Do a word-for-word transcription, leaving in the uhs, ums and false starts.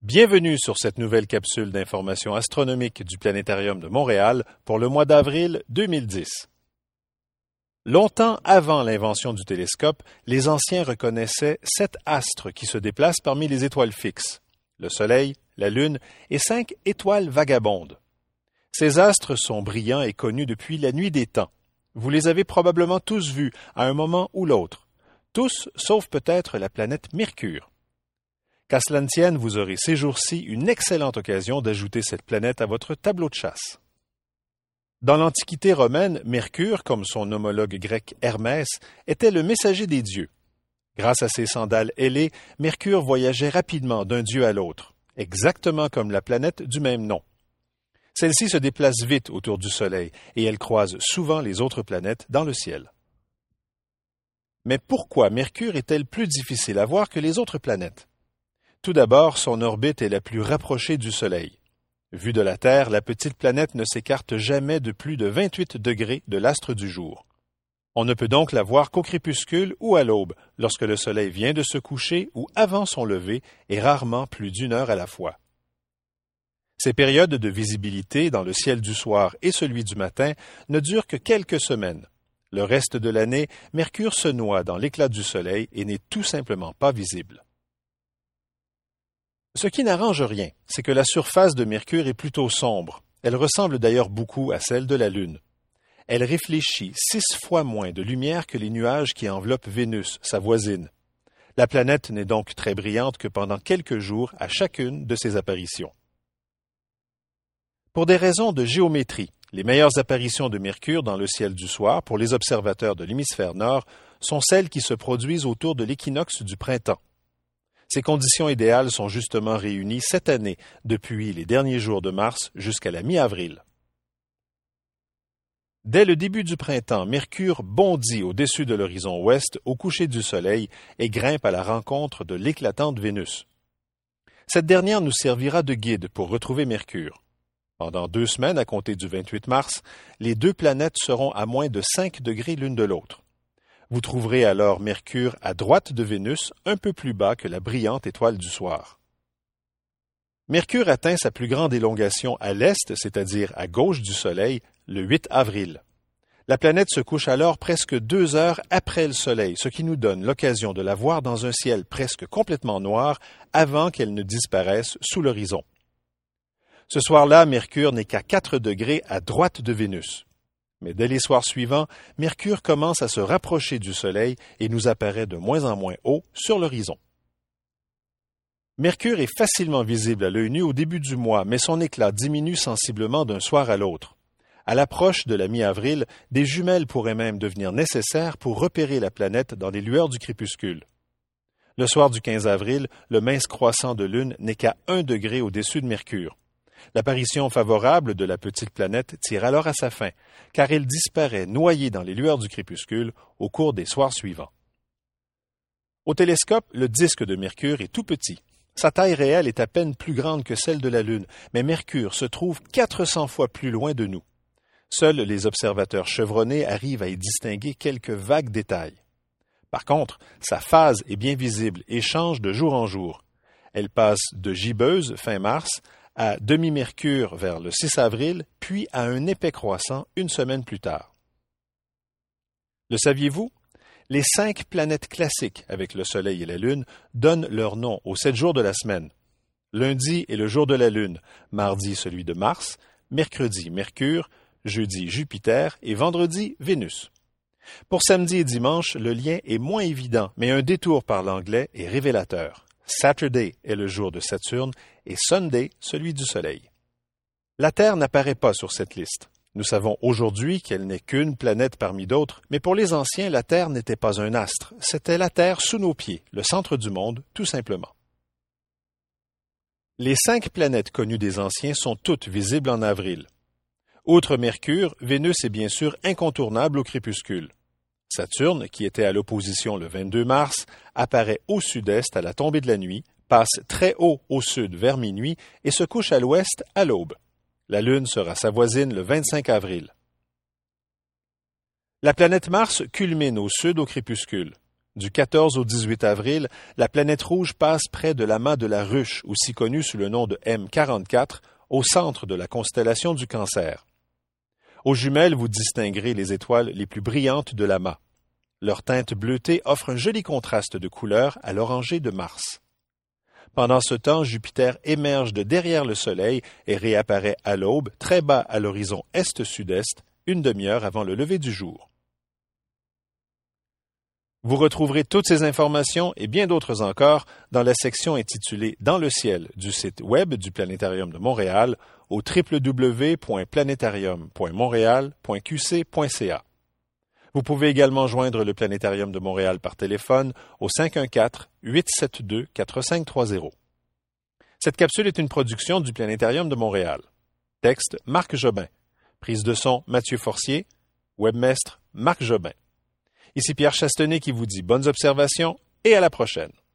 Bienvenue sur cette nouvelle capsule d'information astronomique du Planétarium de Montréal pour le mois d'avril deux mille dix. Longtemps avant l'invention du télescope, les anciens reconnaissaient sept astres qui se déplacent parmi les étoiles fixes, le Soleil, la Lune et cinq étoiles vagabondes. Ces astres sont brillants et connus depuis la nuit des temps. Vous les avez probablement tous vus à un moment ou l'autre. Tous, sauf peut-être la planète Mercure. Qu'à cela ne tienne, vous aurez ces jours-ci une excellente occasion d'ajouter cette planète à votre tableau de chasse. Dans l'Antiquité romaine, Mercure, comme son homologue grec Hermès, était le messager des dieux. Grâce à ses sandales ailées, Mercure voyageait rapidement d'un dieu à l'autre, exactement comme la planète du même nom. Celle-ci se déplace vite autour du Soleil et elle croise souvent les autres planètes dans le ciel. Mais pourquoi Mercure est-elle plus difficile à voir que les autres planètes? Tout d'abord, son orbite est la plus rapprochée du Soleil. Vue de la Terre, la petite planète ne s'écarte jamais de plus de vingt-huit degrés de l'astre du jour. On ne peut donc la voir qu'au crépuscule ou à l'aube, lorsque le Soleil vient de se coucher ou avant son lever, et rarement plus d'une heure à la fois. Ces périodes de visibilité dans le ciel du soir et celui du matin ne durent que quelques semaines. Le reste de l'année, Mercure se noie dans l'éclat du Soleil et n'est tout simplement pas visible. Ce qui n'arrange rien, c'est que la surface de Mercure est plutôt sombre. Elle ressemble d'ailleurs beaucoup à celle de la Lune. Elle réfléchit six fois moins de lumière que les nuages qui enveloppent Vénus, sa voisine. La planète n'est donc très brillante que pendant quelques jours à chacune de ses apparitions. Pour des raisons de géométrie, les meilleures apparitions de Mercure dans le ciel du soir pour les observateurs de l'hémisphère nord sont celles qui se produisent autour de l'équinoxe du printemps. Ces conditions idéales sont justement réunies cette année, depuis les derniers jours de mars jusqu'à la mi-avril. Dès le début du printemps, Mercure bondit au-dessus de l'horizon ouest au coucher du Soleil et grimpe à la rencontre de l'éclatante Vénus. Cette dernière nous servira de guide pour retrouver Mercure. Pendant deux semaines, à compter du vingt-huit mars, les deux planètes seront à moins de cinq degrés l'une de l'autre. Vous trouverez alors Mercure à droite de Vénus, un peu plus bas que la brillante étoile du soir. Mercure atteint sa plus grande élongation à l'est, c'est-à-dire à gauche du Soleil, le huit avril. La planète se couche alors presque deux heures après le Soleil, ce qui nous donne l'occasion de la voir dans un ciel presque complètement noir avant qu'elle ne disparaisse sous l'horizon. Ce soir-là, Mercure n'est qu'à quatre degrés à droite de Vénus. Mais dès les soirs suivants, Mercure commence à se rapprocher du Soleil et nous apparaît de moins en moins haut sur l'horizon. Mercure est facilement visible à l'œil nu au début du mois, mais son éclat diminue sensiblement d'un soir à l'autre. À l'approche de la mi-avril, des jumelles pourraient même devenir nécessaires pour repérer la planète dans les lueurs du crépuscule. Le soir du quinze avril, le mince croissant de Lune n'est qu'à un degré au-dessus de Mercure. L'apparition favorable de la petite planète tire alors à sa fin, car elle disparaît noyée dans les lueurs du crépuscule au cours des soirs suivants. Au télescope, le disque de Mercure est tout petit. Sa taille réelle est à peine plus grande que celle de la Lune, mais Mercure se trouve quatre cents fois plus loin de nous. Seuls les observateurs chevronnés arrivent à y distinguer quelques vagues détails. Par contre, sa phase est bien visible et change de jour en jour. Elle passe de gibbeuse fin mars à demi-mercure vers le six avril, puis à un épais croissant une semaine plus tard. Le saviez-vous? Les cinq planètes classiques avec le Soleil et la Lune donnent leur nom aux sept jours de la semaine. Lundi est le jour de la Lune, mardi celui de Mars, mercredi Mercure, jeudi Jupiter et vendredi Vénus. Pour samedi et dimanche, le lien est moins évident, mais un détour par l'anglais est révélateur. Saturday est le jour de Saturne et Sunday celui du Soleil. La Terre n'apparaît pas sur cette liste. Nous savons aujourd'hui qu'elle n'est qu'une planète parmi d'autres, mais pour les anciens, la Terre n'était pas un astre, c'était la Terre sous nos pieds, le centre du monde, tout simplement. Les cinq planètes connues des anciens sont toutes visibles en avril. Outre Mercure, Vénus est bien sûr incontournable au crépuscule. Saturne, qui était à l'opposition le vingt-deux mars, apparaît au sud-est à la tombée de la nuit, passe très haut au sud vers minuit et se couche à l'ouest à l'aube. La Lune sera sa voisine le vingt-cinq avril. La planète Mars culmine au sud au crépuscule. Du quatorze au dix-huit avril, la planète rouge passe près de l'amas de la Ruche, aussi connu sous le nom de M quarante-quatre, au centre de la constellation du Cancer. Aux jumelles, vous distinguerez les étoiles les plus brillantes de l'amas. Leur teinte bleutée offre un joli contraste de couleurs à l'orangé de Mars. Pendant ce temps, Jupiter émerge de derrière le Soleil et réapparaît à l'aube, très bas à l'horizon est-sud-est, une demi-heure avant le lever du jour. Vous retrouverez toutes ces informations et bien d'autres encore dans la section intitulée « Dans le ciel » du site web du Planétarium de Montréal au w w w point planétarium point montréal point q c point c a. Vous pouvez également joindre le Planétarium de Montréal par téléphone au cinq un quatre, huit sept deux, quatre cinq trois zéro. Cette capsule est une production du Planétarium de Montréal. Texte Marc Jobin. Prise de son Mathieu Forcier. Webmestre Marc Jobin. Ici Pierre Chastenay qui vous dit bonnes observations et à la prochaine.